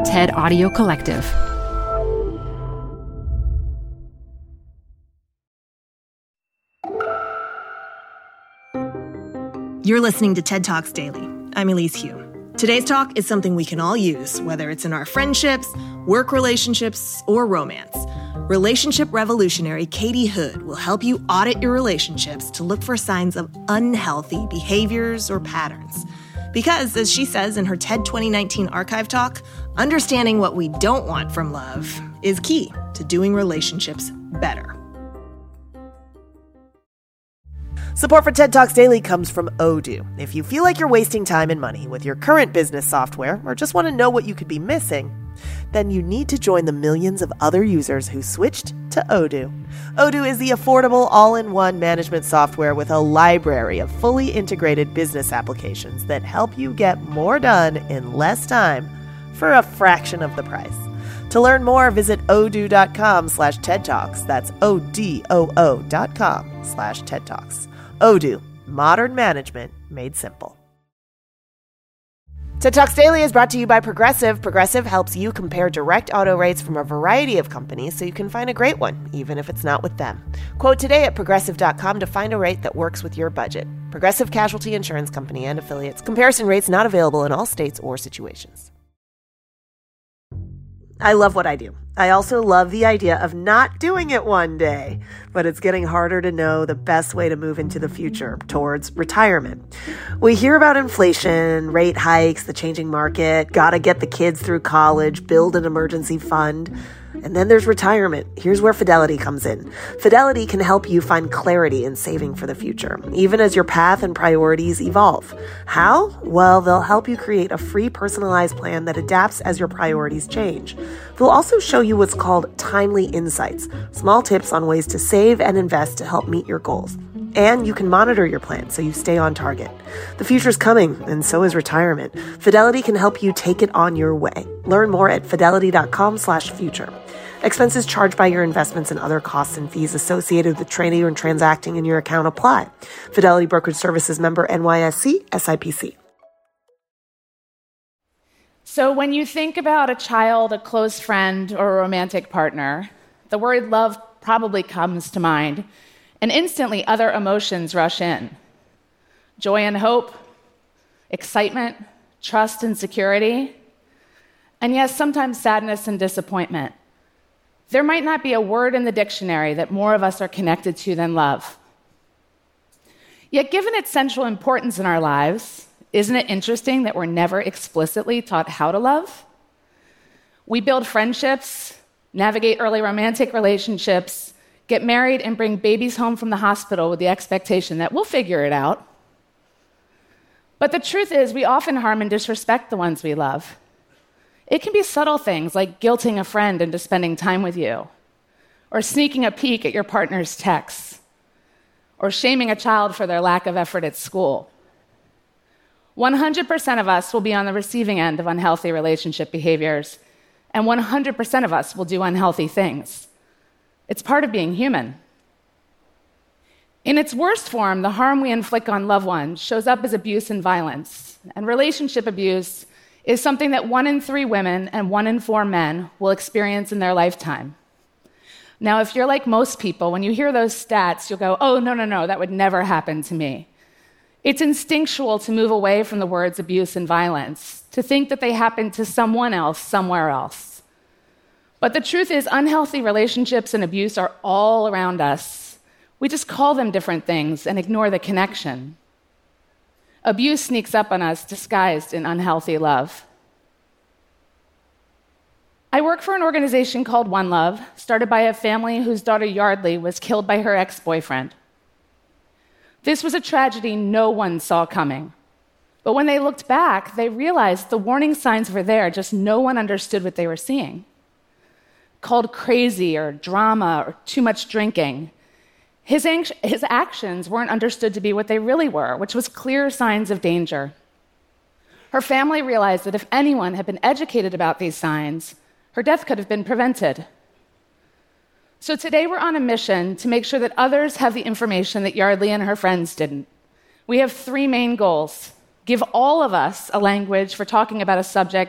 TED Audio Collective. You're listening to TED Talks Daily. I'm Elise Hu. Today's talk is something we can all use, whether it's in our friendships, work relationships, or romance. Relationship revolutionary Katie Hood will help you audit your relationships to look for signs of unhealthy behaviors or patterns. Because, as she says in her TED 2019 archive talk, understanding what we don't want from love is key to doing relationships better. Support for TED Talks Daily comes from Odoo. If you feel like you're wasting time and money with your current business software or just want to know what you could be missing, then you need to join the millions of other users who switched to Odoo. Odoo is the affordable all-in-one management software with a library of fully integrated business applications that help you get more done in less time for a fraction of the price. To learn more, visit odoo.com/TED Talks. That's ODOO.com/TED Talks. Odoo, modern management made simple. TED Talks Daily is brought to you by Progressive. Progressive helps you compare direct auto rates from a variety of companies so you can find a great one, even if it's not with them. Quote today at Progressive.com to find a rate that works with your budget. Progressive Casualty Insurance Company and Affiliates. Comparison rates not available in all states or situations. I love what I do. I also love the idea of not doing it one day, but it's getting harder to know the best way to move into the future towards retirement. We hear about inflation, rate hikes, the changing market, gotta get the kids through college, build an emergency fund. And then there's retirement. Here's where Fidelity comes in. Fidelity can help you find clarity in saving for the future, even as your path and priorities evolve. How? Well, they'll help you create a free personalized plan that adapts as your priorities change. They'll also show you what's called timely insights, small tips on ways to save and invest to help meet your goals. And you can monitor your plan so you stay on target. The future's coming, and so is retirement. Fidelity can help you take it on your way. Learn more at fidelity.com/future. Expenses charged by your investments and other costs and fees associated with trading and transacting in your account apply. Fidelity Brokerage Services member NYSE, SIPC. So when you think about a child, a close friend, or a romantic partner, the word love probably comes to mind, and instantly other emotions rush in. Joy and hope, excitement, trust and security, and yes, sometimes sadness and disappointment. There might not be a word in the dictionary that more of us are connected to than love. Yet given its central importance in our lives, isn't it interesting that we're never explicitly taught how to love? We build friendships, navigate early romantic relationships, get married and bring babies home from the hospital with the expectation that we'll figure it out. But the truth is, we often harm and disrespect the ones we love. It can be subtle things like guilting a friend into spending time with you, or sneaking a peek at your partner's texts, or shaming a child for their lack of effort at school. 100% of us will be on the receiving end of unhealthy relationship behaviors, and 100% of us will do unhealthy things. It's part of being human. In its worst form, the harm we inflict on loved ones shows up as abuse and violence, and relationship abuse is something that 1 in 3 women and 1 in 4 men will experience in their lifetime. Now, if you're like most people, when you hear those stats, you'll go, oh, no, that would never happen to me. It's instinctual to move away from the words abuse and violence, to think that they happen to someone else somewhere else. But the truth is, unhealthy relationships and abuse are all around us. We just call them different things and ignore the connection. Abuse sneaks up on us disguised in unhealthy love. I work for an organization called One Love, started by a family whose daughter Yardley was killed by her ex-boyfriend. This was a tragedy no one saw coming. But when they looked back, they realized the warning signs were there, just no one understood what they were seeing. Called crazy or drama or too much drinking, his actions weren't understood to be what they really were, which was clear signs of danger. Her family realized that if anyone had been educated about these signs, her death could have been prevented. So today we're on a mission to make sure that others have the information that Yardley and her friends didn't. We have 3 main goals. Give all of us a language for talking about a subject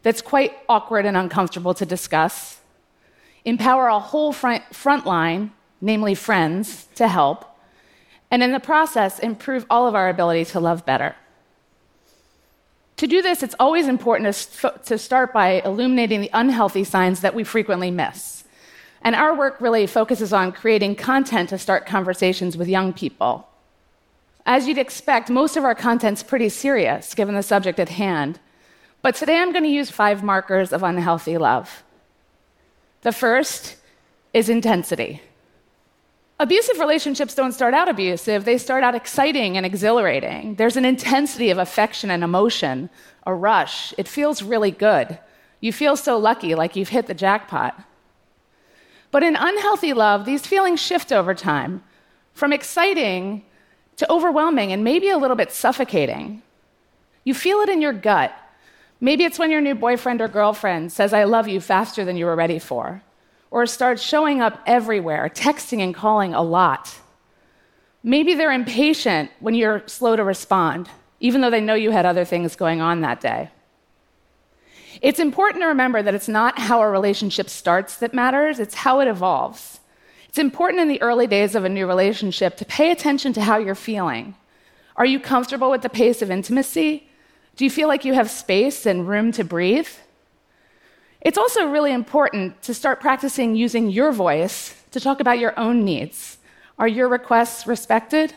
that's quite awkward and uncomfortable to discuss, empower a whole front line, namely friends, to help, and in the process, improve all of our ability to love better. To do this, it's always important to start by illuminating the unhealthy signs that we frequently miss. And our work really focuses on creating content to start conversations with young people. As you'd expect, most of our content's pretty serious, given the subject at hand. But today I'm going to use 5 markers of unhealthy love. The first is intensity. Abusive relationships don't start out abusive, they start out exciting and exhilarating. There's an intensity of affection and emotion, a rush. It feels really good. You feel so lucky, like you've hit the jackpot. But in unhealthy love, these feelings shift over time, from exciting to overwhelming and maybe a little bit suffocating. You feel it in your gut. Maybe it's when your new boyfriend or girlfriend says, "I love you," faster than you were ready for, or starts showing up everywhere, texting and calling a lot. Maybe they're impatient when you're slow to respond, even though they know you had other things going on that day. It's important to remember that it's not how a relationship starts that matters, it's how it evolves. It's important in the early days of a new relationship to pay attention to how you're feeling. Are you comfortable with the pace of intimacy? Do you feel like you have space and room to breathe? It's also really important to start practicing using your voice to talk about your own needs. Are your requests respected?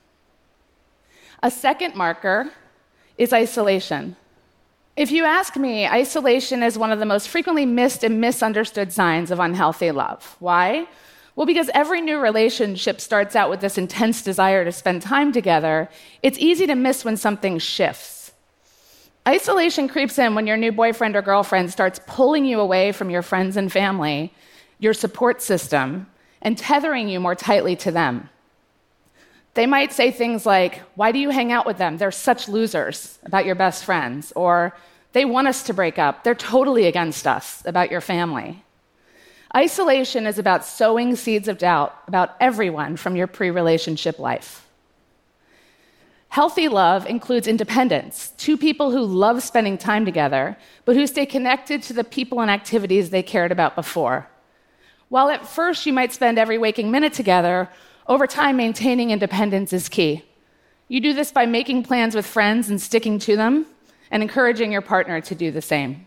A second marker is isolation. If you ask me, isolation is one of the most frequently missed and misunderstood signs of unhealthy love. Why? Well, because every new relationship starts out with this intense desire to spend time together. It's easy to miss when something shifts. Isolation creeps in when your new boyfriend or girlfriend starts pulling you away from your friends and family, your support system, and tethering you more tightly to them. They might say things like, "Why do you hang out with them? They're such losers," about your best friends. Or, "They want us to break up. They're totally against us," about your family. Isolation is about sowing seeds of doubt about everyone from your pre-relationship life. Healthy love includes independence, 2 people who love spending time together, but who stay connected to the people and activities they cared about before. While at first you might spend every waking minute together, over time maintaining independence is key. You do this by making plans with friends and sticking to them, and encouraging your partner to do the same.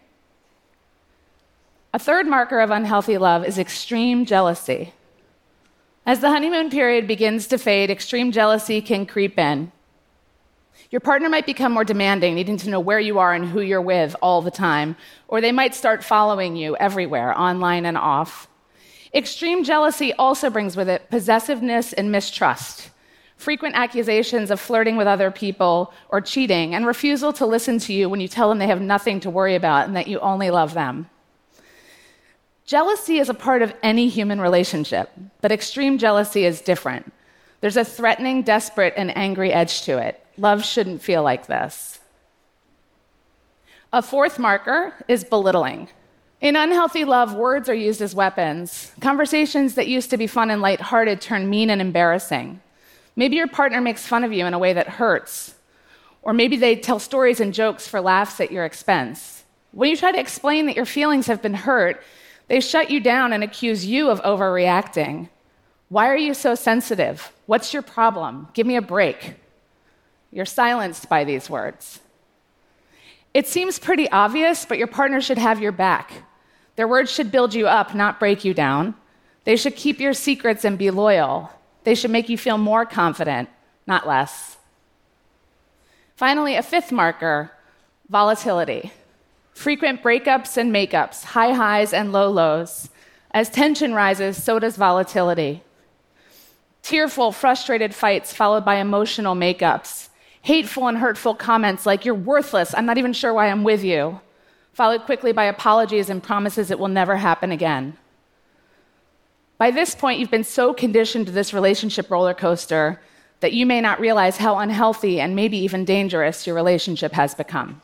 A third marker of unhealthy love is extreme jealousy. As the honeymoon period begins to fade, extreme jealousy can creep in. Your partner might become more demanding, needing to know where you are and who you're with all the time, or they might start following you everywhere, online and off. Extreme jealousy also brings with it possessiveness and mistrust, frequent accusations of flirting with other people or cheating, and refusal to listen to you when you tell them they have nothing to worry about and that you only love them. Jealousy is a part of any human relationship, but extreme jealousy is different. There's a threatening, desperate, and angry edge to it. Love shouldn't feel like this. A fourth marker is belittling. In unhealthy love, words are used as weapons. Conversations that used to be fun and lighthearted turn mean and embarrassing. Maybe your partner makes fun of you in a way that hurts. Or maybe they tell stories and jokes for laughs at your expense. When you try to explain that your feelings have been hurt, they shut you down and accuse you of overreacting. "Why are you so sensitive? What's your problem? Give me a break." You're silenced by these words. It seems pretty obvious, but your partner should have your back. Their words should build you up, not break you down. They should keep your secrets and be loyal. They should make you feel more confident, not less. Finally, a fifth marker, volatility. Frequent breakups and makeups, high highs and low lows. As tension rises, so does volatility. Tearful, frustrated fights followed by emotional makeups. Hateful and hurtful comments like, "You're worthless, I'm not even sure why I'm with you," followed quickly by apologies and promises it will never happen again. By this point, you've been so conditioned to this relationship roller coaster that you may not realize how unhealthy and maybe even dangerous your relationship has become.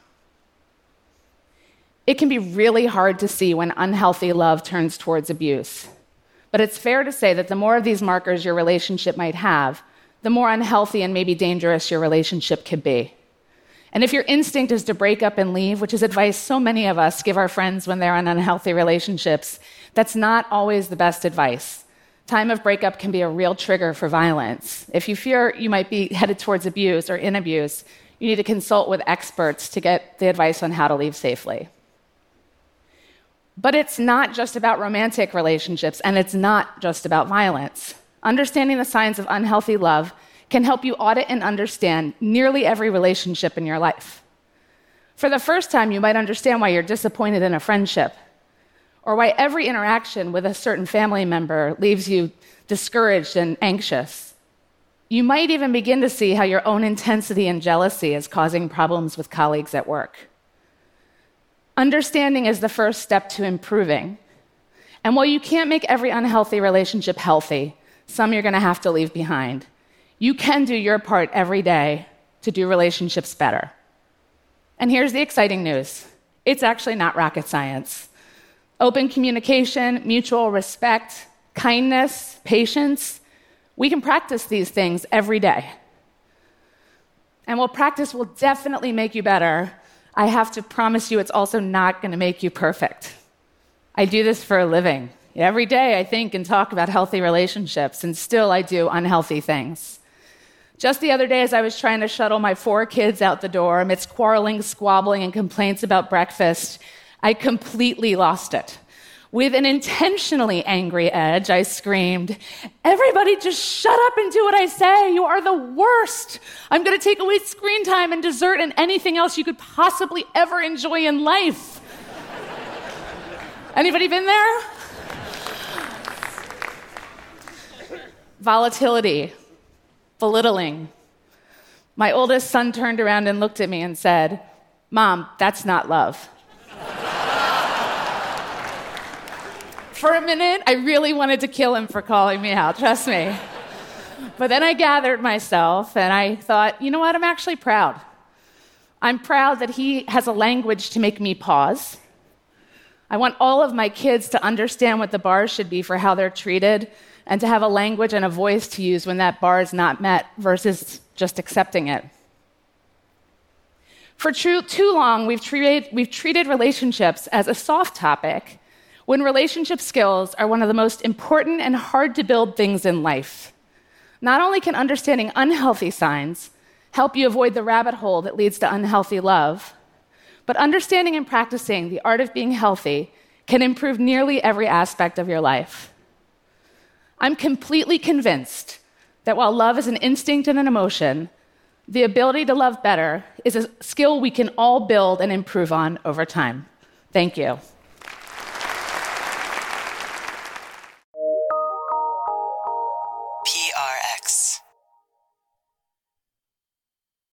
It can be really hard to see when unhealthy love turns towards abuse. But it's fair to say that the more of these markers your relationship might have, the more unhealthy and maybe dangerous your relationship could be. And if your instinct is to break up and leave, which is advice so many of us give our friends when they're in unhealthy relationships, that's not always the best advice. Time of breakup can be a real trigger for violence. If you fear you might be headed towards abuse or in abuse, you need to consult with experts to get the advice on how to leave safely. But it's not just about romantic relationships, and it's not just about violence. Understanding the signs of unhealthy love can help you audit and understand nearly every relationship in your life. For the first time, you might understand why you're disappointed in a friendship, or why every interaction with a certain family member leaves you discouraged and anxious. You might even begin to see how your own intensity and jealousy is causing problems with colleagues at work. Understanding is the first step to improving. And while you can't make every unhealthy relationship healthy, some you're going to have to leave behind, you can do your part every day to do relationships better. And here's the exciting news. It's actually not rocket science. Open communication, mutual respect, kindness, patience, we can practice these things every day. And while practice will definitely make you better, I have to promise you it's also not going to make you perfect. I do this for a living. Every day I think and talk about healthy relationships, and still I do unhealthy things. Just the other day, as I was trying to shuttle my 4 kids out the door amidst quarreling, squabbling, and complaints about breakfast, I completely lost it. With an intentionally angry edge, I screamed, "Everybody just shut up and do what I say. You are the worst. I'm going to take away screen time and dessert and anything else you could possibly ever enjoy in life." Anybody been there? Volatility, belittling. My oldest son turned around and looked at me and said, "Mom, that's not love." For a minute, I really wanted to kill him for calling me out, trust me. But then I gathered myself and I thought, you know what, I'm actually proud. I'm proud that he has a language to make me pause. I want all of my kids to understand what the bar should be for how they're treated, and to have a language and a voice to use when that bar is not met versus just accepting it. For too long, we've treated relationships as a soft topic, when relationship skills are one of the most important and hard to build things in life. Not only can understanding unhealthy signs help you avoid the rabbit hole that leads to unhealthy love, but understanding and practicing the art of being healthy can improve nearly every aspect of your life. I'm completely convinced that while love is an instinct and an emotion, the ability to love better is a skill we can all build and improve on over time. Thank you. PRX.